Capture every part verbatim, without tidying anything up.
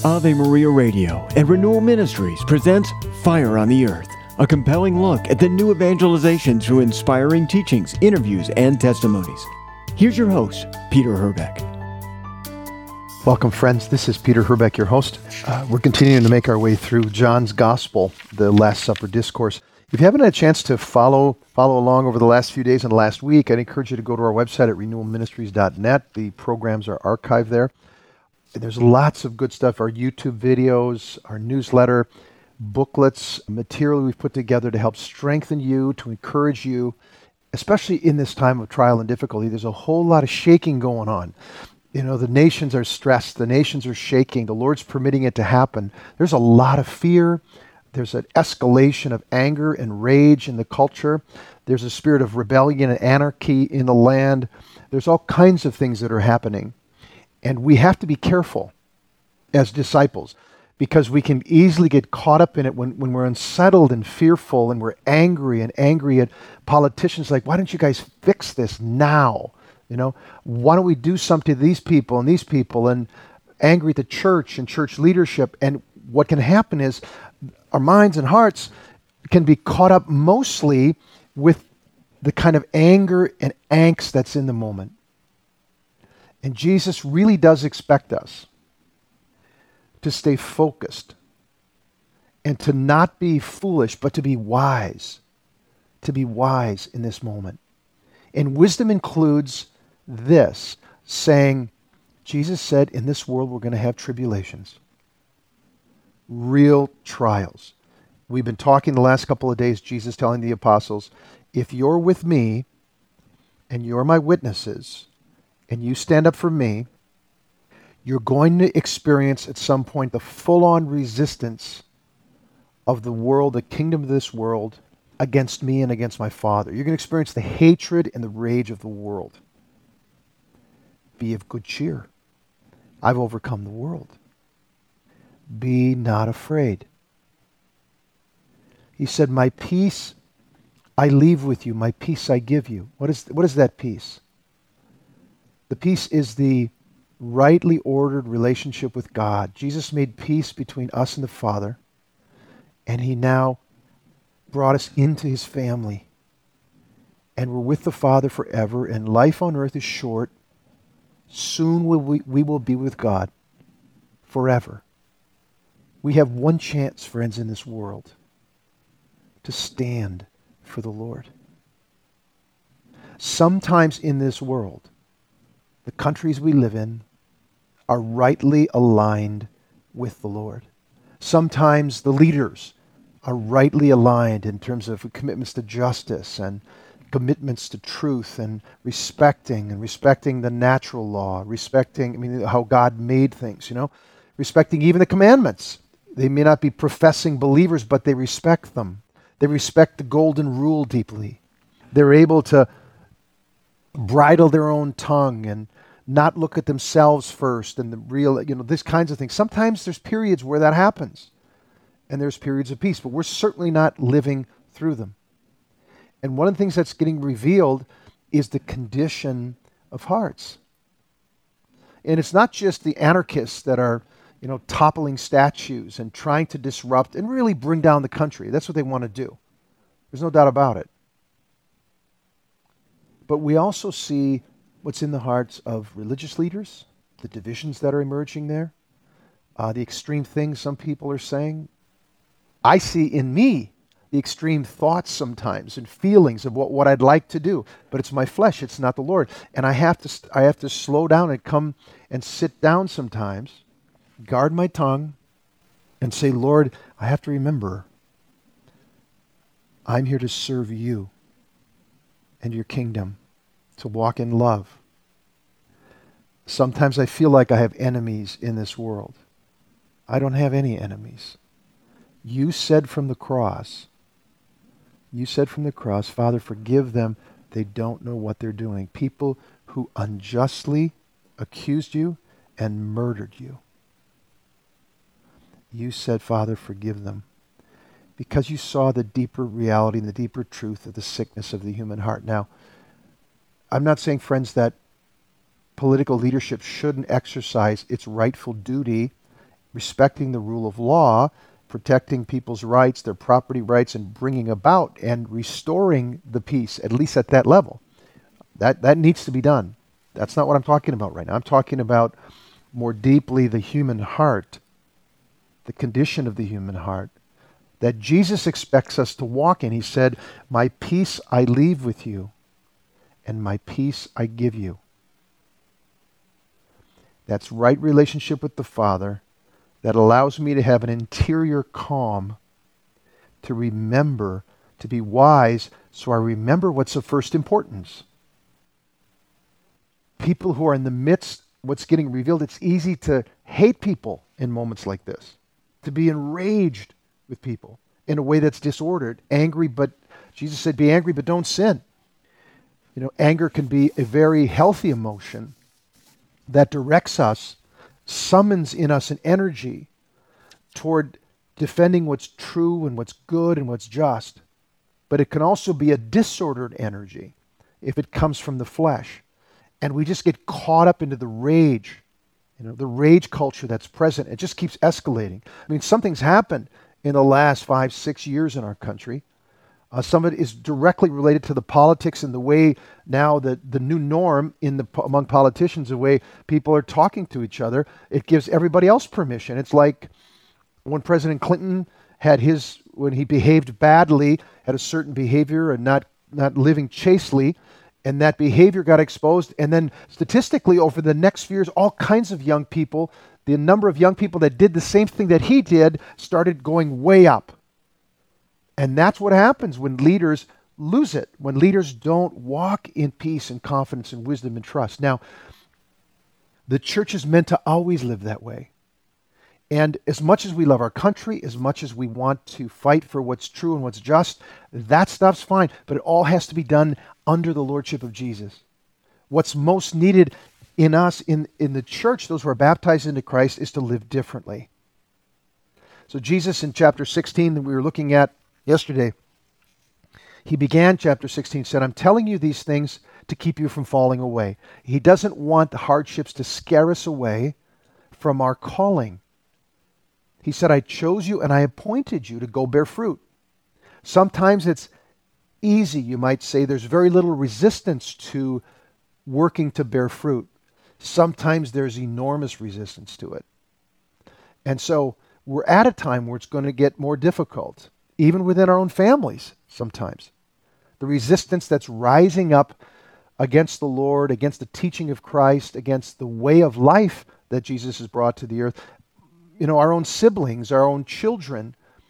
Ave Maria Radio and Renewal Ministries presents Fire on the Earth, a compelling look at the new evangelization through inspiring teachings, interviews, and testimonies. Here's your host, Peter Herbeck. Welcome, friends. This is Peter Herbeck, your host. Uh, we're continuing to make our way through John's Gospel, the Last Supper Discourse. If you haven't had a chance to follow follow along over the last few days and the last week, I'd encourage you to go to our website at renewal ministries dot net. The programs are archived there. There's lots of good stuff, our YouTube videos, our newsletter, booklets, material we've put together to help strengthen you, to encourage you, especially in this time of trial and difficulty. There's a whole lot of shaking going on. You know, the nations are stressed, the nations are shaking, the Lord's permitting it to happen. There's a lot of fear. There's an escalation of anger and rage in the culture. There's a spirit of rebellion and anarchy in the land. There's all kinds of things that are happening. And we have to be careful as disciples because we can easily get caught up in it when, when we're unsettled and fearful and we're angry and angry at politicians like, why don't you guys fix this now? You know, why don't we do something to these people and these people, and angry at the church and church leadership. And what can happen is our minds and hearts can be caught up mostly with the kind of anger and angst that's in the moment. And Jesus really does expect us to stay focused and to not be foolish, but to be wise, to be wise in this moment. And wisdom includes this, saying, Jesus said, in this world we're going to have tribulations, real trials. We've been talking the last couple of days, Jesus telling the apostles, if you're with me and you're my witnesses and you stand up for me, you're going to experience at some point the full-on resistance of the world, the kingdom of this world, against me and against my Father. You're going to experience the hatred and the rage of the world. Be of good cheer. I've overcome the world. Be not afraid. He said, my peace I leave with you, my peace I give you. What is, what is that peace? The peace is the rightly ordered relationship with God. Jesus made peace between us and the Father, and he now brought us into his family. And we're with the Father forever, and life on earth is short. Soon will we, we will be with God forever. We have one chance, friends, in this world to stand for the Lord. Sometimes in this world, the countries we live in are rightly aligned with the Lord. Sometimes the leaders are rightly aligned in terms of commitments to justice and commitments to truth and respecting and respecting the natural law, respecting, I mean, how God made things, you know, respecting even the commandments. They may not be professing believers, but they respect them. They respect the golden rule deeply. They're able to bridle their own tongue and not look at themselves first and the real, you know, these kinds of things. Sometimes there's periods where that happens, and there's periods of peace, but we're certainly not living through them. And one of the things that's getting revealed is the condition of hearts. And it's not just the anarchists that are, you know, toppling statues and trying to disrupt and really bring down the country. That's what they want to do. There's no doubt about it. But we also see what's in the hearts of religious leaders, the divisions that are emerging there, uh, the extreme things some people are saying. I see in me the extreme thoughts sometimes and feelings of what, what I'd like to do, but it's my flesh, it's not the Lord. And I have to I have to slow down and come and sit down sometimes, guard my tongue, and say, Lord, I have to remember I'm here to serve you and your kingdom, to walk in love. Sometimes I feel like I have enemies in this world. I don't have any enemies. You said from the cross, you said from the cross, Father, forgive them. They don't know what they're doing. People who unjustly accused you and murdered you. You said, Father, forgive them. Because you saw the deeper reality and the deeper truth of the sickness of the human heart. Now, I'm not saying, friends, that political leadership shouldn't exercise its rightful duty respecting the rule of law, protecting people's rights, their property rights, and bringing about and restoring the peace, at least at that level. That, that needs to be done. That's not what I'm talking about right now. I'm talking about more deeply the human heart, the condition of the human heart, that Jesus expects us to walk in. He said, "My peace I leave with you, and my peace I give you." That's right relationship with the Father that allows me to have an interior calm, to remember, to be wise, so I remember what's of first importance. People who are in the midst of what's getting revealed, it's easy to hate people in moments like this, to be enraged with people in a way that's disordered, angry, but Jesus said, be angry, but don't sin. You know, anger can be a very healthy emotion that directs us, summons in us an energy toward defending what's true and what's good and what's just. But it can also be a disordered energy if it comes from the flesh. And we just get caught up into the rage, you know, the rage culture that's present. It just keeps escalating. I mean, something's happened in the last five, six years in our country. Uh, some of it is directly related to the politics and the way now the, the new norm in the among politicians, the way people are talking to each other. It gives everybody else permission. It's like when President Clinton had his, when he behaved badly, had a certain behavior and not, not living chastely, and that behavior got exposed. And then statistically over the next few years, all kinds of young people, the number of young people that did the same thing that he did started going way up. And that's what happens when leaders lose it, when leaders don't walk in peace and confidence and wisdom and trust. Now, the church is meant to always live that way. And as much as we love our country, as much as we want to fight for what's true and what's just, that stuff's fine, but it all has to be done under the lordship of Jesus. What's most needed in us, in, in the church, those who are baptized into Christ, is to live differently. So Jesus in chapter sixteen that we were looking at yesterday, he began chapter sixteen, said, I'm telling you these things to keep you from falling away. He doesn't want the hardships to scare us away from our calling. He said, I chose you and I appointed you to go bear fruit. Sometimes it's easy, you might say. There's very little resistance to working to bear fruit. Sometimes there's enormous resistance to it. And so we're at a time where it's going to get more difficult, even within our own families sometimes. The resistance that's rising up against the Lord, against the teaching of Christ, against the way of life that Jesus has brought to the earth. You know, our own siblings, our own children,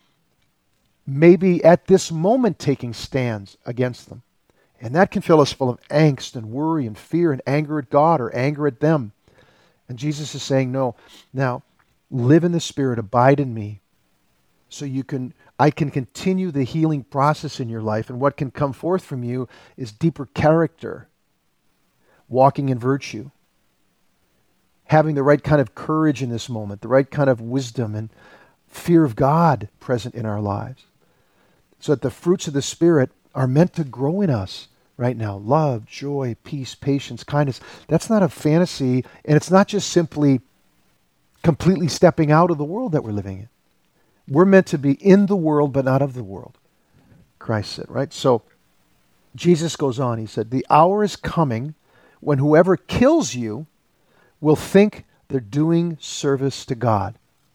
may be at this moment taking stands against them. And that can fill us full of angst and worry and fear and anger at God or anger at them. And Jesus is saying, no, now live in the Spirit, abide in me, so you can, I can continue the healing process in your life. And what can come forth from you is deeper character, walking in virtue, having the right kind of courage in this moment, the right kind of wisdom and fear of God present in our lives. So that the fruits of the Spirit are meant to grow in us right now. Love, joy, peace, patience, kindness. That's not a fantasy, and it's not just simply completely stepping out of the world that we're living in. We're meant to be in the world, but not of the world, Christ said, right? So Jesus goes on, he said, the hour is coming when whoever kills you will think they're doing service to God.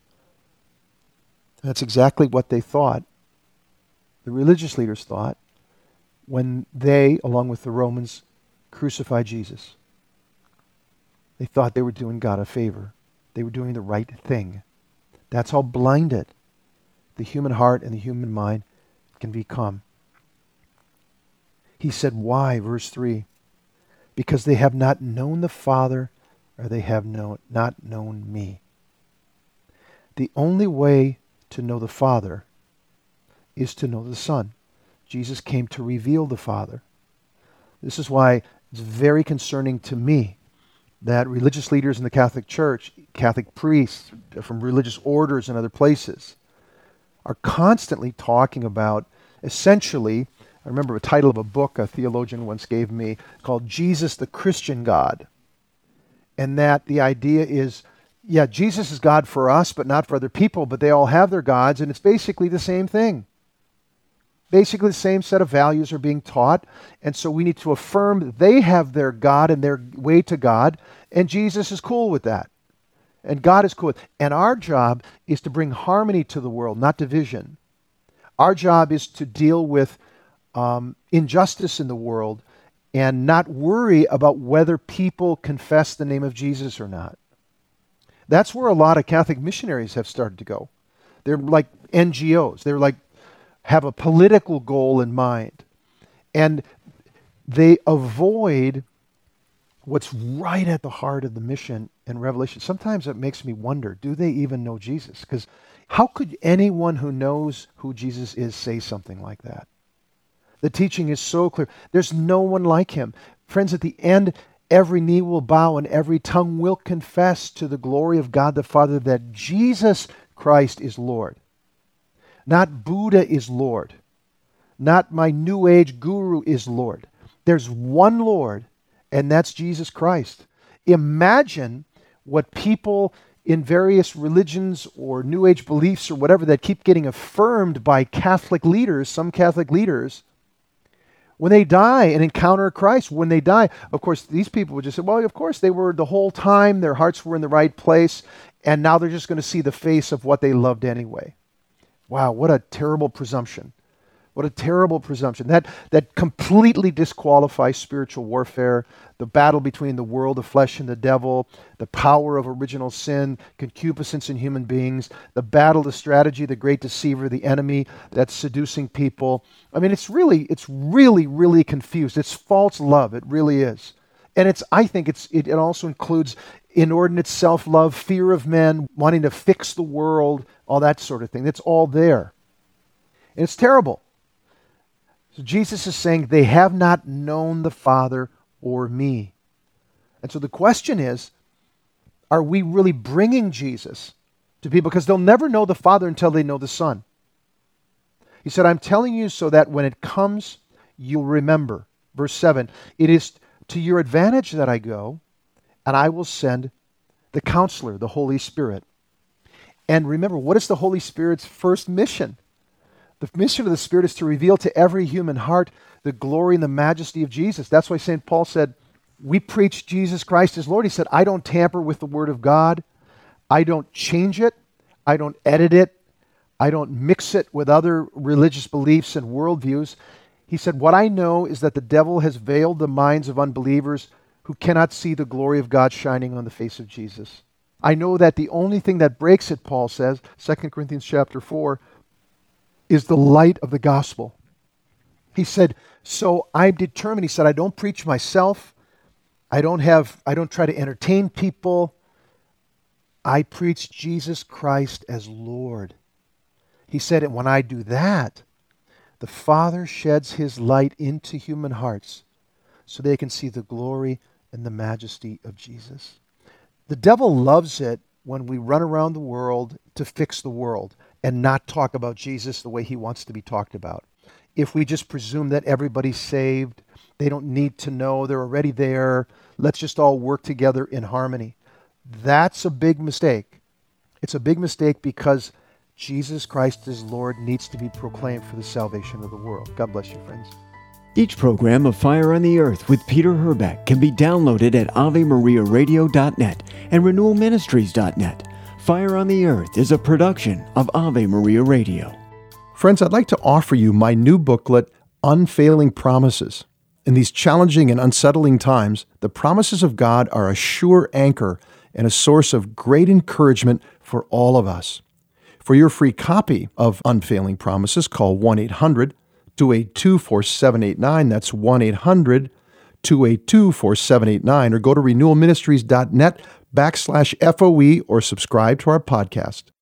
That's exactly what they thought. The religious leaders thought when they, along with the Romans, crucified Jesus. They thought they were doing God a favor. They were doing the right thing. That's how blinded the human heart and the human mind can become. He said, why? Verse three, because they have not known the Father, or they have known, not known me. The only way to know the Father is to know the Son. Jesus came to reveal the Father. This is why it's very concerning to me that religious leaders in the Catholic Church, Catholic priests from religious orders and other places, are constantly talking about, essentially, I remember a title of a book a theologian once gave me called Jesus the Christian God. And that the idea is yeah, Jesus is God for us, but not for other people, but they all have their gods, and it's basically the same thing. Basically the same set of values are being taught, and so we need to affirm that they have their God and their way to God, and Jesus is cool with that. And God is cool with it. And our job is to bring harmony to the world, not division. Our job is to deal with um, injustice in the world and not worry about whether people confess the name of Jesus or not. That's where a lot of Catholic missionaries have started to go. They're like N G Os. They're like, have a political goal in mind. And they avoid what's right at the heart of the mission and Revelation. Sometimes it makes me wonder, do they even know Jesus? Because how could anyone who knows who Jesus is say something like that? The teaching is so clear. There's no one like him. Friends, at the end, every knee will bow and every tongue will confess to the glory of God the Father that Jesus Christ is Lord. Not Buddha is Lord. Not my New Age guru is Lord. There's one Lord, and that's Jesus Christ. Imagine what people in various religions or New Age beliefs or whatever that keep getting affirmed by Catholic leaders, some Catholic leaders, when they die and encounter Christ, when they die, of course, these people would just say, well, of course, they were the whole time, their hearts were in the right place, and now they're just going to see the face of what they loved anyway. Wow, what a terrible presumption. What a terrible presumption. That that completely disqualifies spiritual warfare, the battle between the world of flesh and the devil, the power of original sin, concupiscence in human beings, the battle, the strategy, the great deceiver, the enemy that's seducing people. I mean, it's really, it's really, really confused. It's false love. It really is. And it's, I think it's, it, it also includes inordinate self-love, fear of men, wanting to fix the world, all that sort of thing. It's all there. And it's terrible. So Jesus is saying, they have not known the Father or me. And so the question is, are we really bringing Jesus to people? Because they'll never know the Father until they know the Son. He said, I'm telling you so that when it comes, you'll remember. Verse seven, it is to your advantage that I go, and I will send the Counselor, the Holy Spirit. And remember, what is the Holy Spirit's first mission? The mission of the Spirit is to reveal to every human heart the glory and the majesty of Jesus. That's why Saint Paul said, we preach Jesus Christ as Lord. He said, I don't tamper with the Word of God. I don't change it. I don't edit it. I don't mix it with other religious beliefs and worldviews. He said, what I know is that the devil has veiled the minds of unbelievers who cannot see the glory of God shining on the face of Jesus. I know that the only thing that breaks it, Paul says, Second Corinthians chapter four, is the light of the gospel. He said, so I'm determined. He said, I don't preach myself. I don't have, I don't try to entertain people. I preach Jesus Christ as Lord. He said, and when I do that, the Father sheds his light into human hearts so they can see the glory and the majesty of Jesus. The devil loves it when we run around the world to fix the world and not talk about Jesus the way he wants to be talked about. If we just presume that everybody's saved, they don't need to know, they're already there, let's just all work together in harmony. That's a big mistake. It's a big mistake because Jesus Christ as Lord needs to be proclaimed for the salvation of the world. God bless you, friends. Each program of Fire on the Earth with Peter Herbeck can be downloaded at ave maria radio dot net and renewal ministries dot net. Fire on the Earth is a production of Ave Maria Radio. Friends, I'd like to offer you my new booklet, Unfailing Promises. In these challenging and unsettling times, the promises of God are a sure anchor and a source of great encouragement for all of us. For your free copy of Unfailing Promises, call one eight hundred two eight two four seven eight nine. That's one eight hundred two eight two four seven eight nine. Or go to renewal ministries dot net backslash F O E or subscribe to our podcast.